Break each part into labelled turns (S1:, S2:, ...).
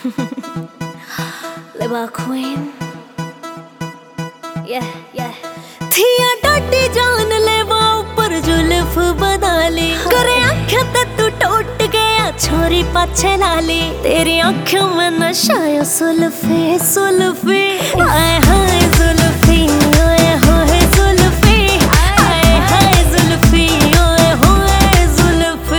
S1: Liba queen. Yeah, yeah. थिया डाटी जान लेवा ऊपर जुल्फ बना ली करे आँखें ते तू टूट गया छोरी पाछे लाली तेरी आँखों में नशा है सुल्फी सुल्फी आए हाय जुल्फी आए हाय जुल्फी आए हाय जुल्फी आए हाय जुल्फी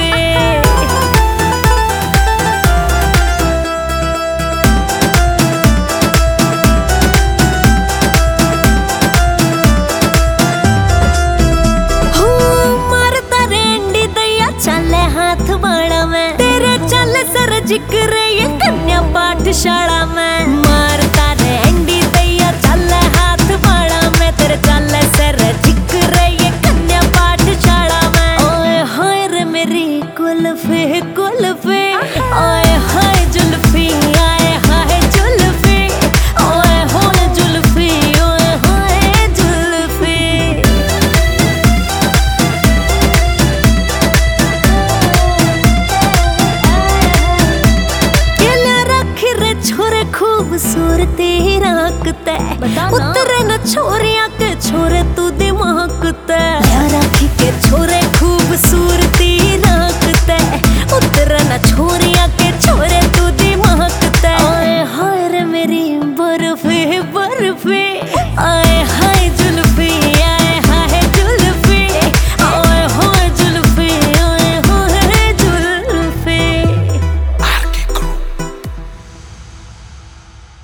S1: हाथ बाड़ा में तेरे चल सर जिक्र ये कन्या पाठशाला में मारता रे एंडी दैया चल हाथ बाड़ा में तेरे चल सर जिक्र ये कन्या पाठशाला में ओए हाय रे मेरी कुल्फी कुल्फी ओए हाय जुल्फी आए हाय जुल्फी ओए हाय जुल्फी ओए हाय जुल्फी छोरे खूबसूरती राकते उतरे न छोरिया के छोरे तू दिमाग ते